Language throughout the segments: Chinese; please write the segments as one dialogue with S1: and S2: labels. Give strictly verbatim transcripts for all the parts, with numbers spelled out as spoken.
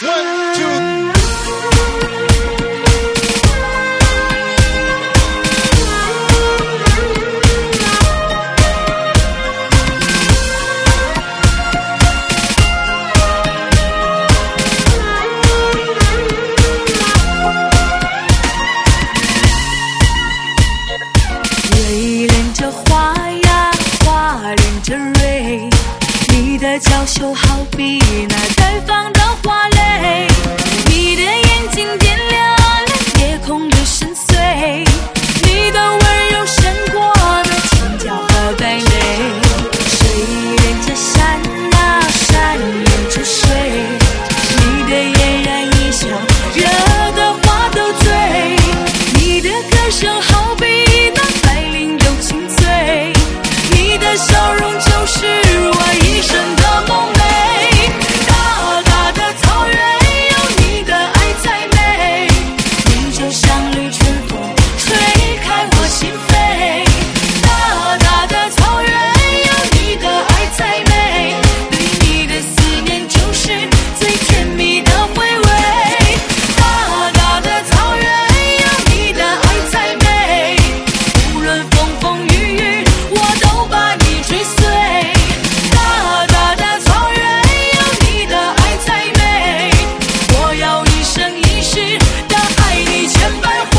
S1: 娇羞好比那绽放的花蕾，你的眼睛点亮了夜空的深邃，你的温柔胜过那青椒和败类。水连着山啊，山连着水，你的嫣然一笑，惹得花都醉。你的歌声好比那百灵有情醉，你的笑容就是我一生的梦寐。大大的草原有你的爱再美，你就像绿春风吹开我心扉。大大的草原有你的爱再美，对你的思念就是最甜蜜的回味。大大的草原有你的爱再美，无论风风雨雨我都把你追随。大大的草原有你的爱再美，我要一生一世的爱你千百回。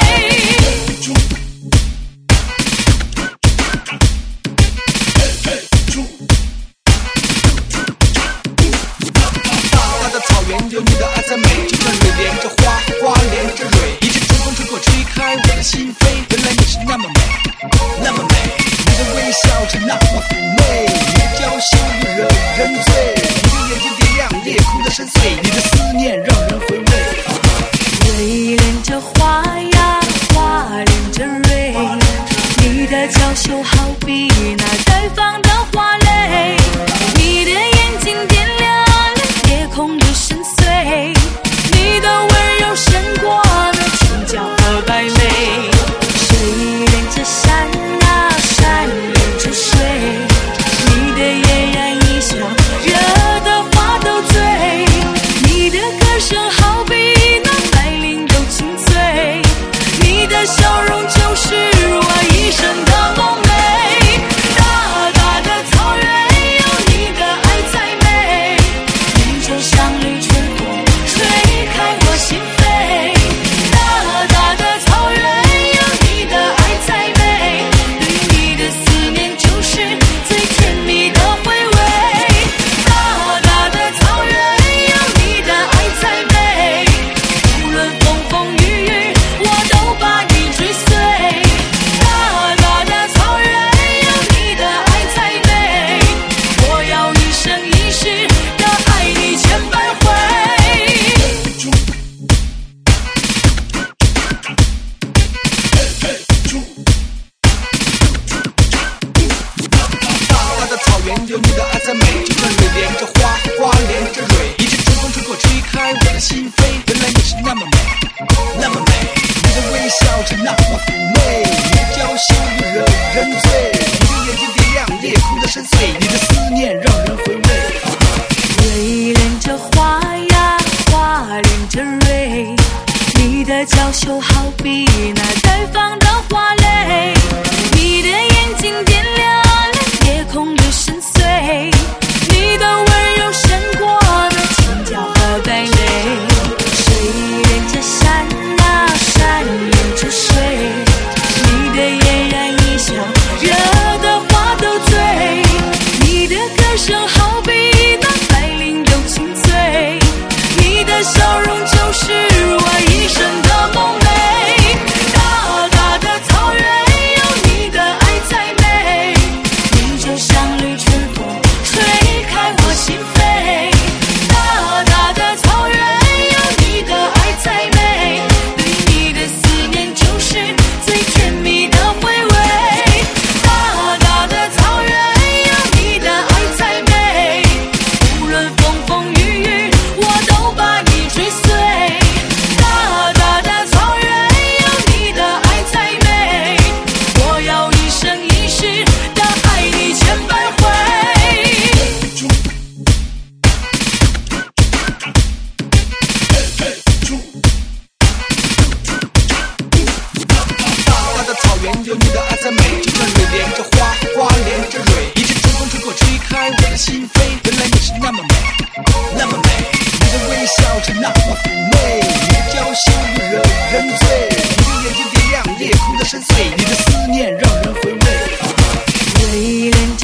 S2: 大大的草原有你的爱再美，就像水连着花，花连着蕊，一阵春风吹过，吹开我的心扉。原来你是那么美，那么美，你的微笑是那么妩媚，你的娇羞又惹人醉，你的眼睛点亮夜空的深邃，你的思念让人回味。
S1: 蕊连着花呀，花连着蕊，你的娇羞好比那绽放的花蕾，你的眼睛点亮了夜空的深邃，你的温柔胜过那青椒和败类。水连着山啊，山连着水，你的嫣然一笑，惹得花都醉。你的歌声好比那百灵有情醉，你的笑容就是我一生的梦寐。大大的草原有你的爱再美，你就像绿春风吹开我心扉。大大的草原有你的爱再美，对你的思念就是最甜蜜的回味。大大的草原有你的爱再美，无论风风雨雨我都把你追随。大大的草原有你的爱再美，我要一生一世的爱你千百回。
S2: 大大的草原有你的爱再美，就像水连着花，花连着蕊，一阵春风吹过，吹开我的心扉。原来你是那么美，那么美，你的微笑是那么妩媚，你的娇羞又惹人醉，你的眼睛点亮夜空的深邃，你的思念让人回味。
S1: 蕊连着花呀，花连着蕊，你的娇羞好比那绽放的花蕾，你的眼睛点亮了夜空的深邃，你的温柔胜过那青椒和败类。水连着山啊，山连着水，你的嫣然一笑，惹得花都醉。你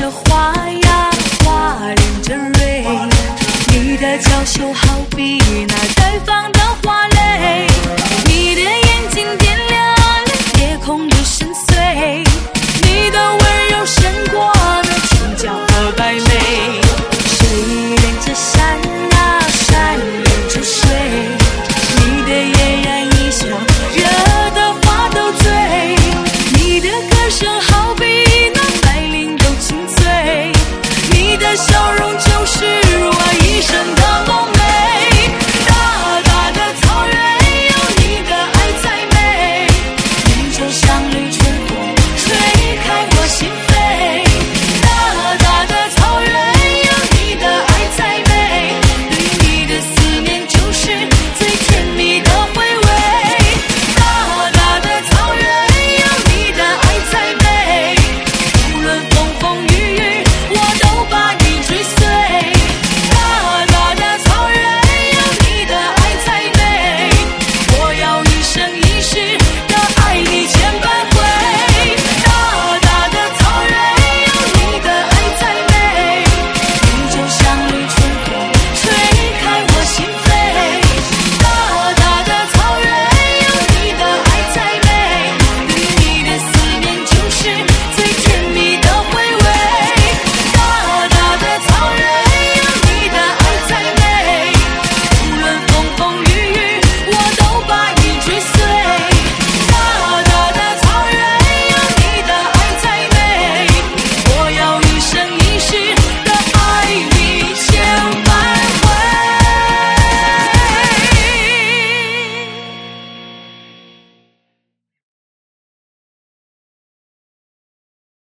S1: 着花呀，花连着蕊，你的娇羞好比那绽放